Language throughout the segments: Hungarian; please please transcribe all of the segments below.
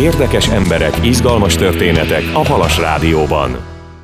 Érdekes emberek, izgalmas történetek a Halas Rádióban.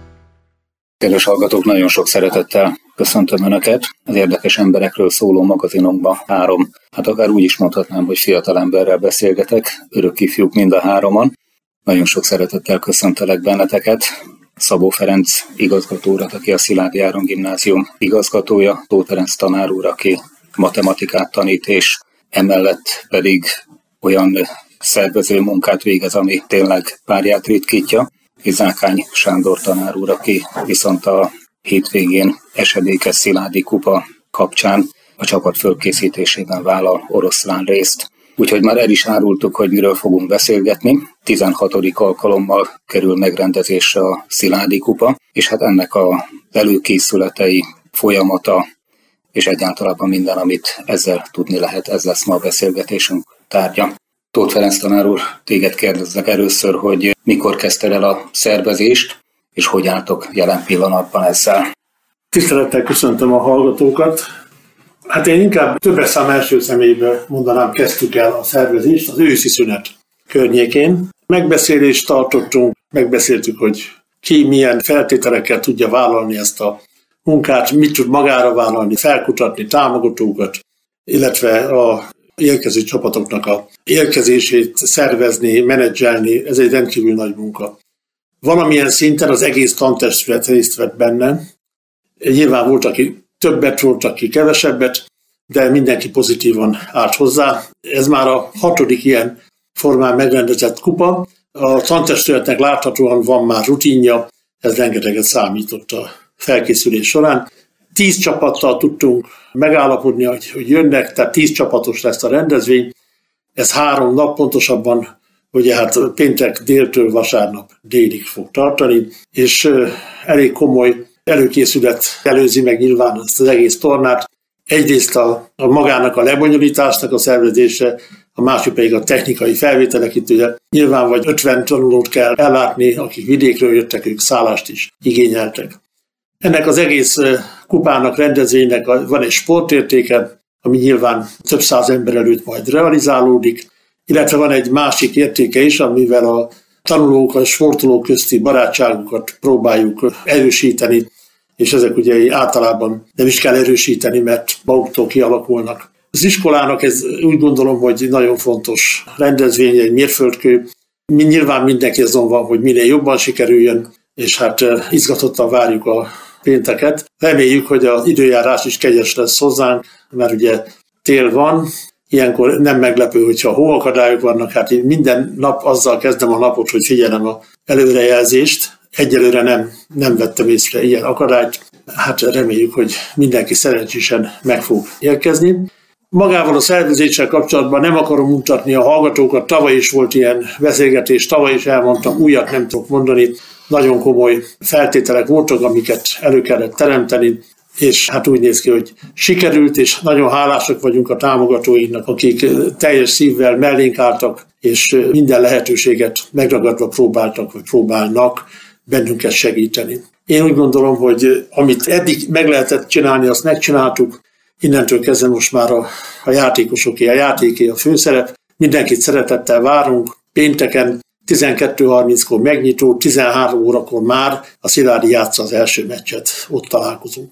Kedves hallgatók, nagyon sok szeretettel köszöntöm Önöket az Érdekes emberekről szóló magazinunkban. 3, akár úgy is mondhatnám, hogy fiatalemberrel beszélgetek, örök ifjúk mind a 3-an. Nagyon sok szeretettel köszöntelek benneteket. Szabó Ferenc igazgató urat, aki a Szilágyi Áron Gimnázium igazgatója, Tóth Ferenc tanár úr, aki matematikát tanít, és emellett pedig olyan szervező munkát végez, ami tényleg párját ritkítja, és Zákány Sándor tanár úr, aki viszont a hétvégén esedékes Szilágyi kupa kapcsán a csapat fölkészítésében vállal oroszlán részt. Úgyhogy már el is árultuk, hogy miről fogunk beszélgetni. 16. alkalommal kerül megrendezésre a Szilágyi kupa, és hát ennek az előkészületei, folyamata, és egyáltalán minden, amit ezzel tudni lehet, ez lesz ma a beszélgetésünk tárgya. Tóth Ferenc tanár úr, téged kérdezzek először, hogy mikor kezdted el a szervezést, és hogy álltok jelen pillanatban ezzel? Tisztelettel köszöntöm a hallgatókat. Hát én inkább többes szám első személyben mondanám, kezdtük el a szervezést az őszi szünet környékén. Megbeszélést tartottunk, megbeszéltük, hogy ki milyen feltételekkel tudja vállalni ezt a munkát, mit tud magára vállalni, felkutatni támogatókat, illetve a érkező csapatoknak a érkezését szervezni, menedzselni, ez egy rendkívül nagy munka. Valamilyen szinten az egész tantestület részt vett benne. Nyilván volt, aki többet, volt, aki kevesebbet, de mindenki pozitívan állt hozzá. Ez már a 6. ilyen formán megrendezett kupa. A tantestületnek láthatóan van már rutinja, ez rengeteget számított a felkészülés során. 10 csapattal tudtunk megállapodni, hogy jönnek, tehát 10 csapatos lesz a rendezvény. Ez 3 nap, pontosabban ugye hát péntek déltől vasárnap délig fog tartani, és elég komoly előkészület előzi meg nyilván ezt az egész tornát. Egyrészt a magának a lebonyolításnak a szervezése, a másik pedig a technikai felvételek. Itt ugye nyilván vagy 50 tanulót kell ellátni, akik vidékről jöttek, ők szállást is igényeltek. Ennek az egész kupának, rendezvénynek van egy sportértéke, ami nyilván több száz ember előtt majd realizálódik, illetve van egy másik értéke is, amivel a tanulók, a sportolók közti barátságokat próbáljuk erősíteni, és ezek ugye általában nem is kell erősíteni, mert maguktól kialakulnak. Az iskolának ez úgy gondolom, hogy nagyon fontos rendezvény, egy mérföldkő. Nyilván mindenki azon van, hogy minél jobban sikerüljön, és hát izgatottan várjuk a pénteket. Reméljük, hogy az időjárás is kegyes lesz hozzánk, mert ugye tél van, ilyenkor nem meglepő, hogyha hóakadályok vannak, hát én minden nap azzal kezdem a napot, hogy figyelem az előrejelzést. Egyelőre nem vettem észre ilyen akadályt. Hát reméljük, hogy mindenki szerencsésen meg fog érkezni. Magával a szervezéssel kapcsolatban nem akarom mutatni a hallgatókat, tavaly is volt ilyen beszélgetés, tavaly is elmondtam, újat nem tudok mondani. Nagyon komoly feltételek voltak, amiket elő kellett teremteni, és hát úgy néz ki, hogy sikerült, és nagyon hálásak vagyunk a támogatóinknak, akik teljes szívvel mellénk álltak, és minden lehetőséget megragadva próbáltak, vagy próbálnak bennünket segíteni. Én úgy gondolom, hogy amit eddig meg lehetett csinálni, azt megcsináltuk, innentől kezdve most már a játékosoké, a játéké a főszerep, mindenkit szeretettel várunk, pénteken 12:30-kor megnyitó, 13 órakor már a Szilágyi játsza az első meccset, ott találkozunk.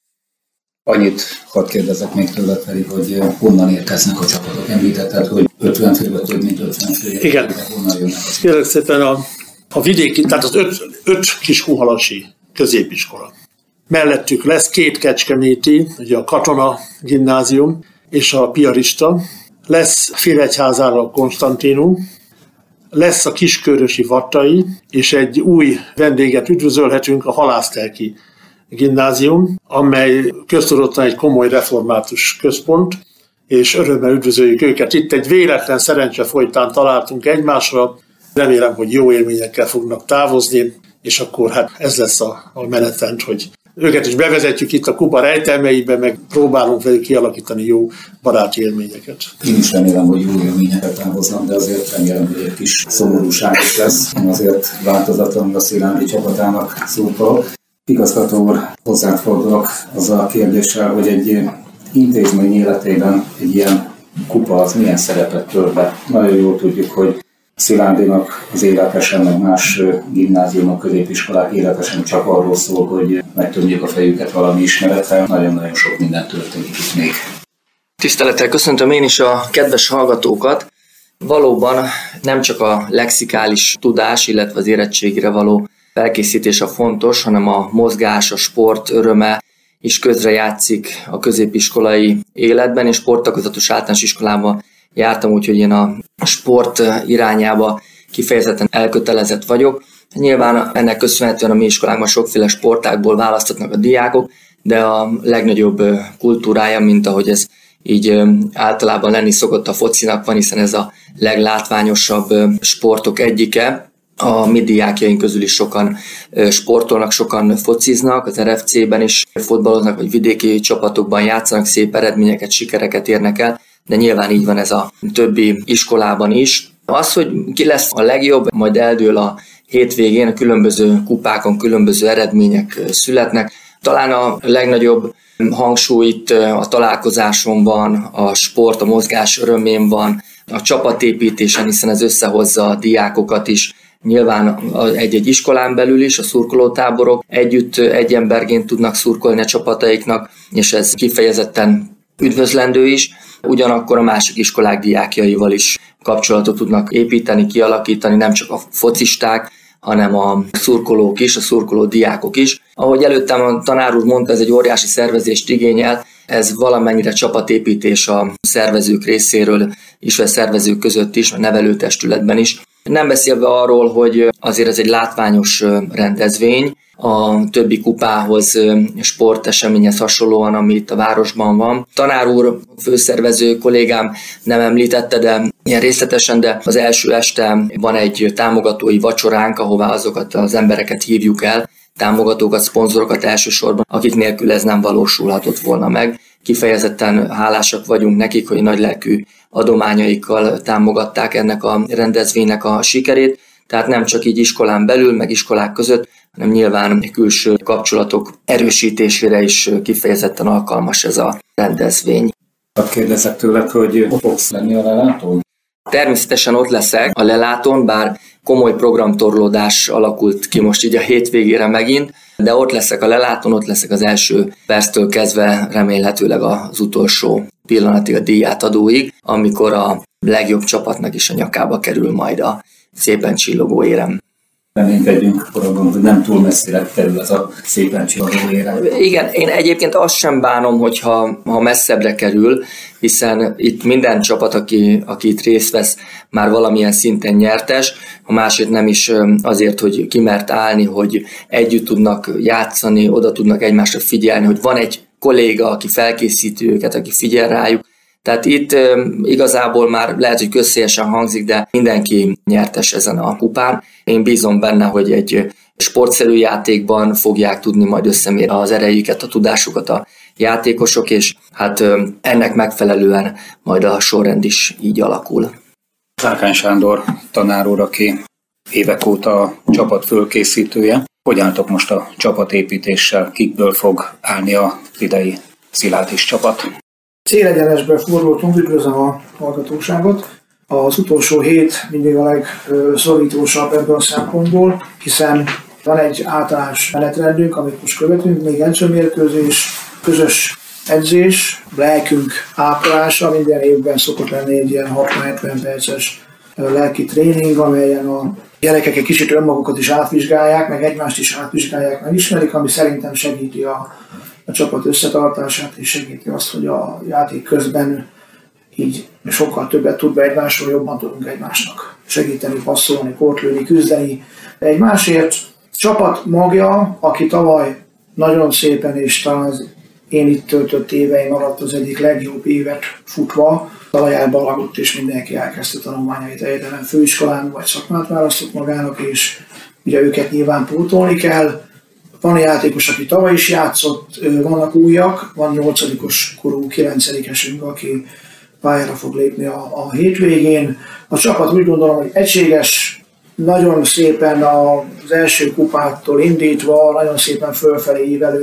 Annyit hadd kérdezek még tőled, Feri, hogy honnan érkeznek a csapatok. Említetted, hogy 50 fő, vagy több mint 50 fő. Igen. Honnan jönnek? Kérlek szépen a vidéki, tehát az 5 kiskunhalasi középiskola. Mellettük lesz 2 kecskeméti, ugye a Katona Gimnázium és a Piarista. Lesz Félegyházára a Konstantinum, lesz a Kiskörösi Vattai, és egy új vendéget üdvözölhetünk, a Halásztelki Gimnázium, amely köztudottan egy komoly református központ, és örömmel üdvözöljük őket. Itt egy véletlen szerencse folytán találtunk egymásra, remélem, hogy jó élményekkel fognak távozni, és akkor hát ez lesz a menetrend, hogy őket is bevezetjük itt a kupa rejtelmeibe, meg próbálunk velük kialakítani jó baráti élményeket. Én is remélem, hogy jó élményeket távoznak, de azért remélem, hogy egy kis szomorúság is lesz. Én azért változatlanul a Szilágyi csapatának szurkolok. Igazgató úr, hozzád fordulok azzal a kérdéssel, hogy egy intézmény életében egy ilyen kupa az milyen szerepet tölt be. Nagyon jól tudjuk, hogy Szilárdinak az életesen, meg más gimnáziumok, középiskolák életesen csak arról szól, hogy megtömjék a fejüket valami ismerettel. Nagyon-nagyon sok minden történik itt még. Tisztelettel köszöntöm én is a kedves hallgatókat. Valóban nem csak a lexikális tudás, illetve az érettségire való felkészítés a fontos, hanem a mozgás, a sport öröme is közrejátszik a középiskolai életben. Én sporttagozatos általános iskolában jártam, úgyhogy én a sport irányába kifejezetten elkötelezett vagyok. Nyilván ennek köszönhetően a mi iskolánkban sokféle sportágból választhatnak a diákok, de a legnagyobb kultúrája, mint ahogy ez így általában lenni szokott, a focinak van, hiszen ez a leglátványosabb sportok egyike. A mi diákjaink közül is sokan sportolnak, sokan fociznak, az RFC-ben is fotballoznak, vagy vidéki csapatokban játszanak, szép eredményeket, sikereket érnek el, de nyilván így van ez a többi iskolában is. Az, hogy ki lesz a legjobb, majd eldől a hétvégén, a különböző kupákon különböző eredmények születnek. Talán a legnagyobb hangsúly itt a találkozáson van, a sport, a mozgás örömén van, a csapatépítésen, hiszen ez összehozza a diákokat is. Nyilván egy-egy iskolán belül is a szurkolótáborok együtt egy emberként tudnak szurkolni a csapataiknak, és ez kifejezetten üdvözlendő is. Ugyanakkor a másik iskolák diákjaival is kapcsolatot tudnak építeni, kialakítani, nem csak a focisták, hanem a szurkolók is, a szurkoló diákok is. Ahogy előttem a tanár úr mondta, ez egy óriási szervezést igényel, ez valamennyire csapatépítés a szervezők részéről is, vagy a szervezők között is, a nevelőtestületben is. Nem beszélve arról, hogy azért ez egy látványos rendezvény, a többi kupához, sporteseményhez hasonlóan, ami itt a városban van. Tanár úr, főszervező kollégám nem említette, de ilyen részletesen, de az első este van egy támogatói vacsoránk, ahová azokat az embereket hívjuk el, támogatókat, szponzorokat elsősorban, akik nélkül ez nem valósulhatott volna meg. Kifejezetten hálásak vagyunk nekik, hogy nagylelkű adományaikkal támogatták ennek a rendezvénynek a sikerét. Tehát nem csak így iskolán belül, meg iskolák között, hanem nyilván külső kapcsolatok erősítésére is kifejezetten alkalmas ez a rendezvény. Azt kérdezek tőled, hogy fogsz lenni a lelátón? Természetesen ott leszek a lelátón, bár komoly programtorlódás alakult ki most így a hétvégére megint, de ott leszek a lelátón, ott leszek az első perctől kezdve, remélhetőleg az utolsó pillanatig, a díjátadóig, amikor a legjobb csapatnak is a nyakába kerül majd a szépen csillogó érem. Reménykedjünk korábban, hogy nem túl messzire kerül ez a szépen csillogó érem. Igen, én egyébként azt sem bánom, hogyha messzebbre kerül, hiszen itt minden csapat, aki itt részt vesz, már valamilyen szinten nyertes, a másik nem is azért, hogy kimert állni, hogy együtt tudnak játszani, oda tudnak egymásra figyelni, hogy van egy kolléga, aki felkészíti őket, aki figyel rájuk. Tehát itt igazából már lehet, hogy közszélyesen hangzik, de mindenki nyertes ezen a kupán. Én bízom benne, hogy egy sportszerű játékban fogják tudni majd összemérni az erejüket, a tudásukat a játékosok, és hát ennek megfelelően majd a sorrend is így alakul. Szárkány Sándor tanár úr, aki évek óta a csapat fölkészítője. Hogy álltok most a csapatépítéssel? Kikből fog állni az idei Szilárdis csapat? Célegyenesben fordultunk, üdvözlöm a hallgatóságot. Az utolsó hét mindig a legszorítósabb ebből a szempontból, hiszen van egy általános menetrendünk, amit most követünk, még edzőmérkőzés, közös edzés, lelkünk ápolása, minden évben szokott lenni egy ilyen 60-70 perces lelki tréning, amelyen a gyerekek egy kicsit önmagukat is átvizsgálják, meg egymást is átvizsgálják, megismerik, ami szerintem segíti a csapat összetartását, és segíti azt, hogy a játék közben így sokkal többet tud be egymásról, jobban tudunk egymásnak segíteni, passzolni, kortlőni, küzdeni egymásért. Csapat magja, aki tavaly nagyon szépen, és talán az én itt töltött éveim alatt az egyik legjobb évet futva, tavaly elbalagott, és mindenki elkezdte tanulmányait egyetemen, főiskolán vagy szakmát választott magának, és ugye őket nyilván pótolni kell. Van játékos, aki tavaly is játszott, vannak újak, van 8-os korú 9-esünk, aki pályára fog lépni a hétvégén. A csapat úgy gondolom, hogy egységes, nagyon szépen az első kupától indítva, nagyon szépen fölfelé ívelő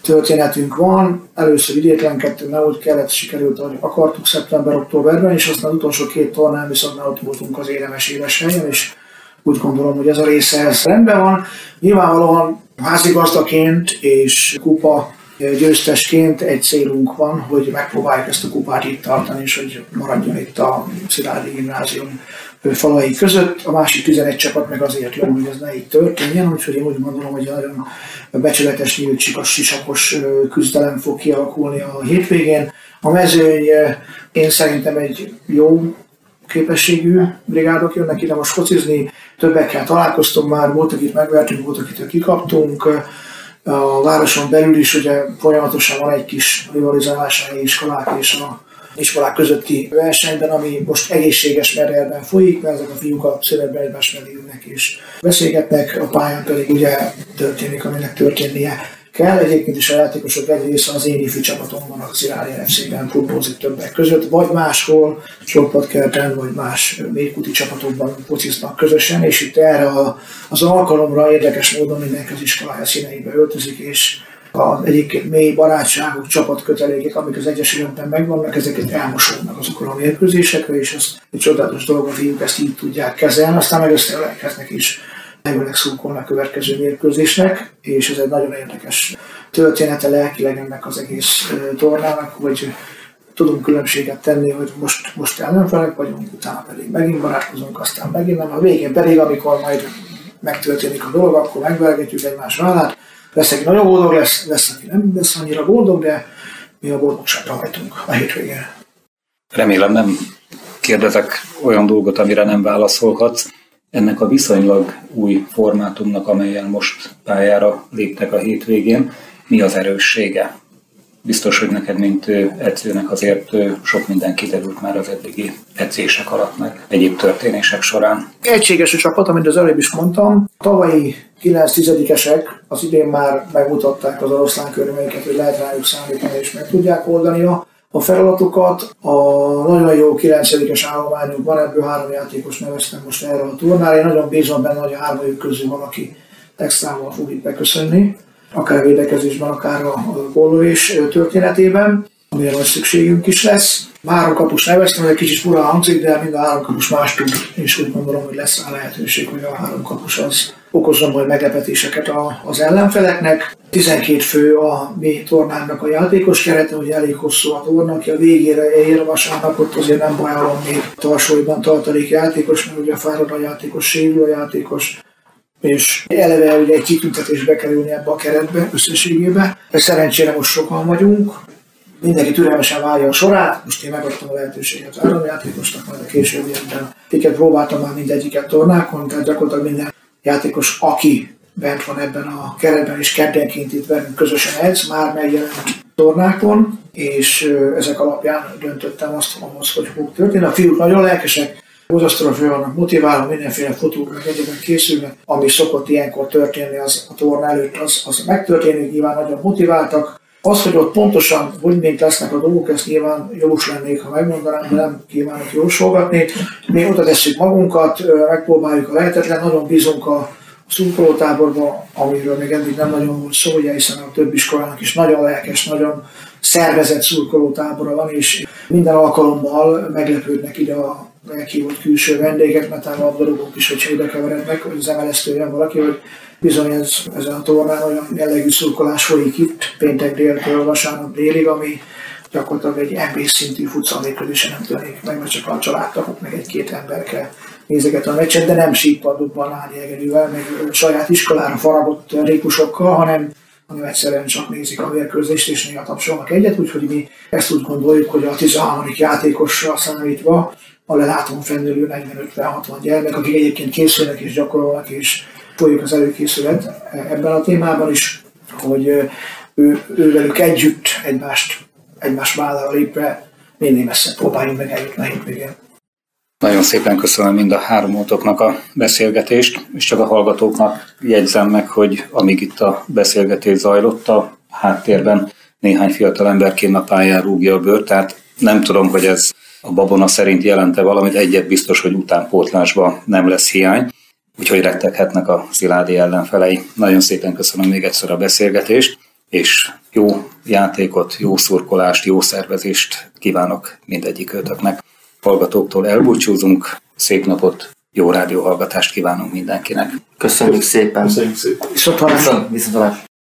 történetünk van. Először idétlenkedtünk, nem úgy sikerült, ahogy akartuk szeptember-októberben, és aztán az utolsó 2 tornán viszont már ott voltunk az éremes éves helyen, és úgy gondolom, hogy ez a része ez rendben van. Nyilvánvalóan házigazdaként és kupa győztesként egy célunk van, hogy megpróbáljuk ezt a kupát itt tartani, és hogy maradjon itt a Szilárdi Gimnázium falai között. A másik 11 csapat meg azért jó, hogy ez ne így történjen, úgyhogy én úgy gondolom, hogy nagyon becsületes, nyílt, sisakos küzdelem fog kialakulni a hétvégén. A mezőny én szerintem egy jó képességű brigádok jönnek ide most focizni, többekkel találkoztunk már, volt, akit megvertünk, volt, akit kikaptunk. A városon belül is ugye folyamatosan van egy kis rivalizálás a helyi iskolák és a iskolák közötti versenyben, ami most egészséges merelben folyik, mert ezek a fiúk a születben egymás mellé ülnek és beszélgetnek, a pályán pedig ugye történik, aminek történnie kell. Egyébként is a játékosok egy része az én ifi csapatomban, a Szilárdi FC-ben futbolzik többek között, vagy máshol, Csortpadkerten, vagy más mélykuti csapatokban fociznak közösen, és itt erre az alkalomra érdekes módon mindenki az iskolája színeibe öltözik, és az egyébként mély barátságok, csapatkötelékek, amik az egyesületben megvannak, ezeket elmosódnak azokról a mérkőzésekre, és ez egy csodálatos dolog, a fiúk ezt így tudják kezelni, aztán meg összeelkeznek is, lehetőleg szurkolnak a következő mérkőzésnek, és ez egy nagyon érdekes története lelkileg ennek az egész tornának, hogy tudunk különbséget tenni, hogy most ellenfelek vagyunk, utána pedig megint barátkozunk, aztán megint nem, a végén pedig, amikor majd megtörténik a dolog, akkor megvergetjük egymás vállát. Lesz, aki nagyon boldog lesz, aki nem lesz annyira boldog, de mi a boldogságra hajtunk a hétvégén. Remélem nem kérdezek olyan dolgot, amire nem válaszolhatsz. Ennek a viszonylag új formátumnak, amelyen most pályára léptek a hétvégén, mi az erőssége? Biztos, hogy neked, mint edzőnek azért sok minden kiderült már az eddigi edzések alatt, meg egyéb történések során. Egységes a csapat, amit az előbb is mondtam. A tavalyi 9-10-esek az idén már megmutatták az oroszlán körülményeket, hogy lehet rájuk számítani és meg tudják oldani a feladatokat. A nagyon jó 9-es állományunk van, ebből 3 játékos neveztem most erre a tornára. Én nagyon bízom benne, hogy a 3 közül valaki extrával fog itt beköszönni, akár védekezésben, akár a góllövés történetében, amire nagy szükségünk is lesz. 3 kapus neveztem, hogy egy kicsit fura hangzik, de mind a 3 kapus más tud, és úgy gondolom, hogy lesz rá lehetőség, hogy a 3 kapus az okozzon majd meglepetéseket az ellenfeleknek. 12 fő a mi tornánknak a játékos kerete, hogy elég hosszú a torna, aki a végére ér vasárnap, ott azért nem bajálom még tarsolyban tartalék játékos, mert ugye fárad a játékos, sérül a játékos, és eleve ugye egy kitüntetésbe kerülni ebbe a keretbe, összességébe. De szerencsére most sokan vagyunk, mindenki türelmesen várja a sorát, most én megadtam a lehetőséget 3 játékosnak, majd a későbbiekben. Éket próbáltam már mindegyiket tornákon, tehát gyakorlatilag minden játékos, aki bent van ebben a keretben, és keddenként itt velünk közösen edz, már megjelent tornákon, és ezek alapján döntöttem azt, hogy fog történni. A fiúk nagyon lelkesek, borzasztóan föl vannak motiválva, mindenféle fotók, meg egyébként készülnek, ami szokott ilyenkor történni az a torna előtt, az megtörténik, nyilván nagyon motiváltak. Az, hogy ott pontosan hogy mint lesznek a dolgok, ezt nyilván jogos lennék, ha megmondanám, de nem kívánok jósolgatni. Mi oda tesszük magunkat, megpróbáljuk a lehetetlen, nagyon bízunk a szurkolótáborba, amiről még eddig nem nagyon volt szó, ugye, hiszen a több iskolának is nagyon lelkes, nagyon szervezett szurkolótábora van, és minden alkalommal meglepődnek ide a meghívott külső vendégek, mert a labdarúgók is, hogyha ide keverednek, hogy az emelesztő jön valaki, hogy bizony ezen a tornán olyan jellegű szurkolás folyik itt, péntek déltől vasárnap délig, ami gyakorlatilag egy NB szintű futsal mérkőzésen nem történik meg, mert csak a családtagok, meg 1-2 ember kell nézegetni a meccset, de nem síkpadokban Ládi Egerűvel, meg saját iskolára faragott rékusokkal, hanem egyszerűen csak nézik a mérkőzést és néha tapsolnak egyet, úgyhogy mi ezt úgy gondoljuk, hogy a 13. játékosra számítva a leláton fennülő 40-50-60 gyermek, akik egyébként készülnek és gyakorolnak, és folyik az előkészület ebben a témában is, hogy ővelük együtt egymás vállára lépve minél messzebb próbáljunk meg eljutni a hétvégén. Nagyon szépen köszönöm mind a 3-toknak a beszélgetést, és csak a hallgatóknak jegyzem meg, hogy amíg itt a beszélgetés zajlott, a háttérben néhány fiatalember kinn a pályán rúgja a bőrt, tehát nem tudom, hogy ez a babona szerint jelente valamit, egyet biztos, hogy utánpótlásban nem lesz hiány, úgyhogy retteghetnek a szilárdi ellenfelei. Nagyon szépen köszönöm még egyszer a beszélgetést, és jó játékot, jó szurkolást, jó szervezést kívánok mindegyikőtöknek. Hallgatóktól elbúcsúzunk, szép napot, jó rádióhallgatást kívánunk mindenkinek. Köszönjük szépen. Köszönjük szépen. Viszontlátásra. Viszontlátásra.